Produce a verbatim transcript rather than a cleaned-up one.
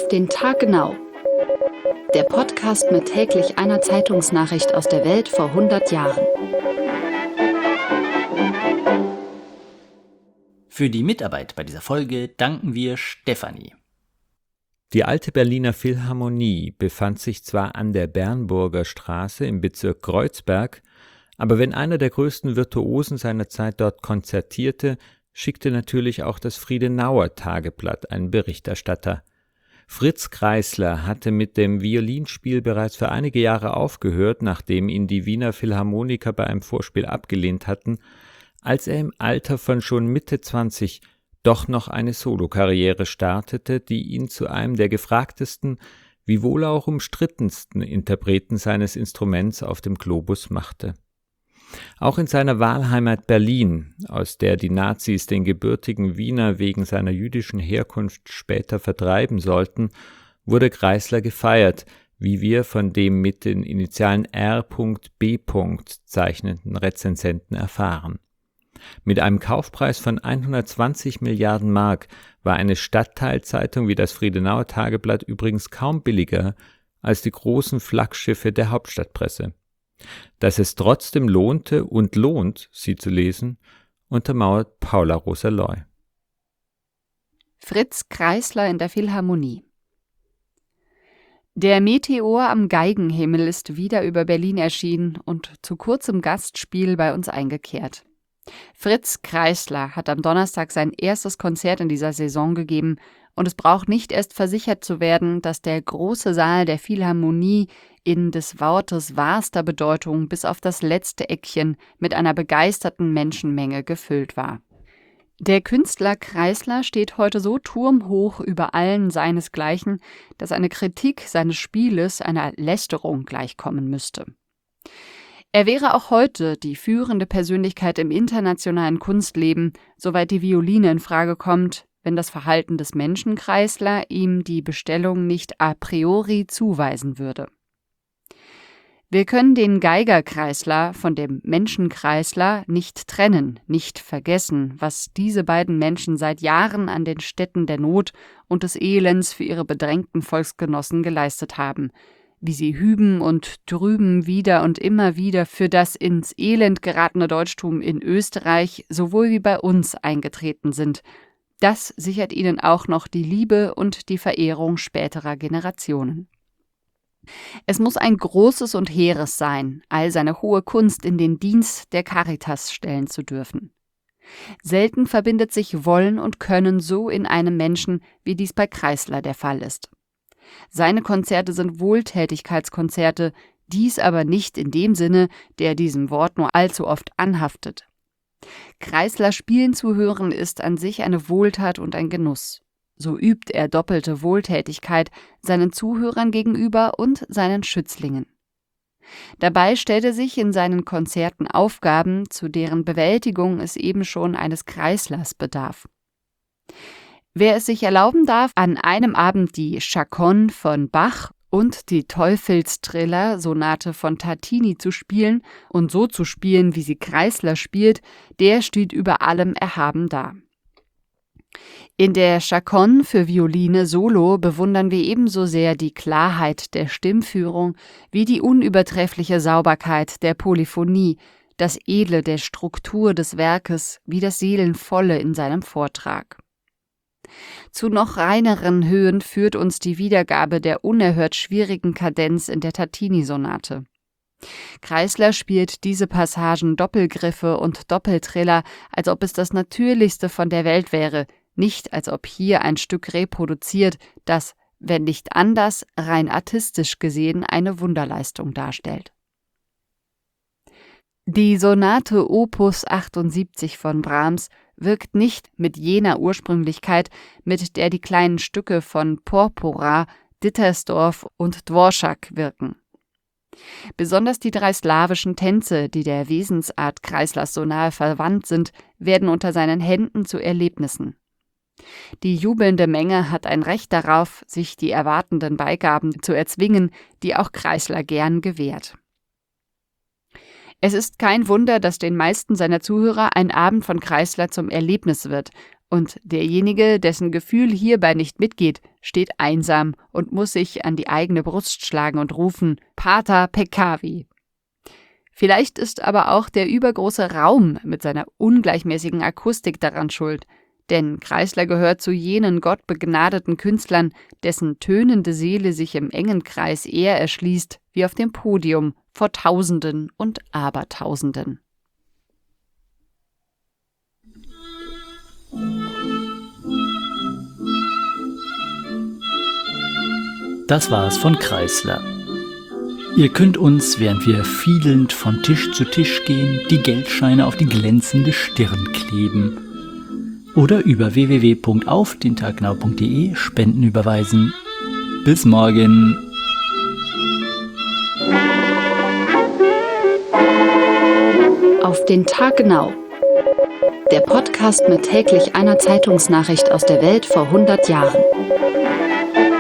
den Tag genau. Der Podcast mit täglich einer Zeitungsnachricht aus der Welt vor hundert Jahren. Für die Mitarbeit bei dieser Folge danken wir Stefanie. Die alte Berliner Philharmonie befand sich zwar an der Bernburger Straße im Bezirk Kreuzberg, aber wenn einer der größten Virtuosen seiner Zeit dort konzertierte, schickte natürlich auch das Friedenauer Tageblatt einen Berichterstatter. Fritz Kreisler hatte mit dem Violinspiel bereits für einige Jahre aufgehört, nachdem ihn die Wiener Philharmoniker bei einem Vorspiel abgelehnt hatten, als er im Alter von schon Mitte zwanzig doch noch eine Solokarriere startete, die ihn zu einem der gefragtesten, wiewohl auch umstrittensten Interpreten seines Instruments auf dem Globus machte. Auch in seiner Wahlheimat Berlin, aus der die Nazis den gebürtigen Wiener wegen seiner jüdischen Herkunft später vertreiben sollten, wurde Kreisler gefeiert, wie wir von dem mit den Initialen R B zeichnenden Rezensenten erfahren. Mit einem Kaufpreis von hundertzwanzig Milliarden Mark war eine Stadtteilzeitung wie das Friedenauer Tageblatt übrigens kaum billiger als die großen Flaggschiffe der Hauptstadtpresse. Dass es trotzdem lohnte und lohnt, sie zu lesen, untermauert Paula Rosa-Loy. Fritz Kreisler in der Philharmonie. Der Meteor am Geigenhimmel ist wieder über Berlin erschienen und zu kurzem Gastspiel bei uns eingekehrt. Fritz Kreisler hat am Donnerstag sein erstes Konzert in dieser Saison gegeben und es braucht nicht erst versichert zu werden, dass der große Saal der Philharmonie in des Wortes wahrster Bedeutung bis auf das letzte Eckchen mit einer begeisterten Menschenmenge gefüllt war. Der Künstler Kreisler steht heute so turmhoch über allen seinesgleichen, dass eine Kritik seines Spieles einer Lästerung gleichkommen müsste. Er wäre auch heute die führende Persönlichkeit im internationalen Kunstleben, soweit die Violine in Frage kommt, wenn das Verhalten des Menschen Kreisler ihm die Bestellung nicht a priori zuweisen würde. Wir können den Geiger Kreisler von dem Menschen Kreisler nicht trennen, nicht vergessen, was diese beiden Menschen seit Jahren an den Stätten der Not und des Elends für ihre bedrängten Volksgenossen geleistet haben, wie sie hüben und drüben wieder und immer wieder für das ins Elend geratene Deutschtum in Österreich sowohl wie bei uns eingetreten sind. Das sichert ihnen auch noch die Liebe und die Verehrung späterer Generationen. Es muss ein großes und hehres sein, all seine hohe Kunst in den Dienst der Caritas stellen zu dürfen. Selten verbindet sich Wollen und Können so in einem Menschen, wie dies bei Kreisler der Fall ist. Seine Konzerte sind Wohltätigkeitskonzerte, dies aber nicht in dem Sinne, der diesem Wort nur allzu oft anhaftet. Kreisler spielen zu hören ist an sich eine Wohltat und ein Genuss. So übt er doppelte Wohltätigkeit seinen Zuhörern gegenüber und seinen Schützlingen. Dabei stellt er sich in seinen Konzerten Aufgaben, zu deren Bewältigung es eben schon eines Kreislers bedarf. Wer es sich erlauben darf, an einem Abend die Chaconne von Bach und die Teufelstriller-Sonate von Tartini zu spielen und so zu spielen, wie sie Kreisler spielt, der steht über allem erhaben da. In der Chaconne für Violine solo bewundern wir ebenso sehr die Klarheit der Stimmführung wie die unübertreffliche Sauberkeit der Polyphonie, das Edle der Struktur des Werkes wie das Seelenvolle in seinem Vortrag. Zu noch reineren Höhen führt uns die Wiedergabe der unerhört schwierigen Kadenz in der Tartini-Sonate. Kreisler spielt diese Passagen Doppelgriffe und Doppeltriller, als ob es das Natürlichste von der Welt wäre, nicht als ob hier ein Stück reproduziert, das, wenn nicht anders, rein artistisch gesehen eine Wunderleistung darstellt. Die Sonate Opus achtundsiebzig von Brahms wirkt nicht mit jener Ursprünglichkeit, mit der die kleinen Stücke von Porpora, Dittersdorf und Dvorak wirken. Besonders die drei slawischen Tänze, die der Wesensart Kreislers so nahe verwandt sind, werden unter seinen Händen zu Erlebnissen. Die jubelnde Menge hat ein Recht darauf, sich die erwartenden Beigaben zu erzwingen, die auch Kreisler gern gewährt. Es ist kein Wunder, dass den meisten seiner Zuhörer ein Abend von Kreisler zum Erlebnis wird Und derjenige, dessen Gefühl hierbei nicht mitgeht, steht einsam und muss sich an die eigene Brust schlagen und rufen: Pater Peccavi. Vielleicht ist aber auch der übergroße Raum mit seiner ungleichmäßigen Akustik daran schuld, denn Kreisler gehört zu jenen gottbegnadeten Künstlern, dessen tönende Seele sich im engen Kreis eher erschließt, wie auf dem Podium vor Tausenden und Abertausenden. Das war's von Kreisler. Ihr könnt uns, während wir fiedelnd von Tisch zu Tisch gehen, die Geldscheine auf die glänzende Stirn kleben. Oder über w w w punkt auf den tag genau punkt de Spenden überweisen. Bis morgen! Auf den Tag genau. Der Podcast mit täglich einer Zeitungsnachricht aus der Welt vor hundert Jahren.